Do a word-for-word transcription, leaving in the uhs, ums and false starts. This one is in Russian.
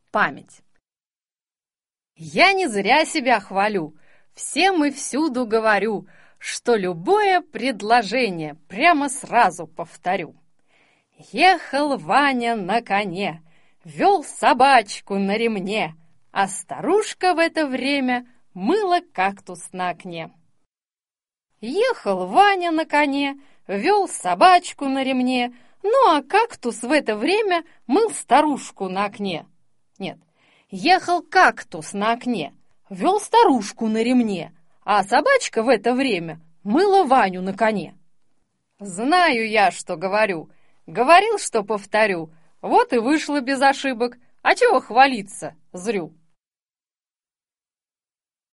память. Я не зря себя хвалю, всем и всюду говорю, что любое предложение прямо сразу повторю. Ехал Ваня на коне, вел собачку на ремне, а старушка в это время мыла кактус на окне. Ехал Ваня на коне, вел собачку на ремне, ну а кактус в это время мыл старушку на окне. Нет, ехал кактус на окне, вел старушку на ремне, а собачка в это время мыла Ваню на коне. Знаю я, что говорю, говорил, что повторю, вот и вышло без ошибок, а чего хвалиться, зрю.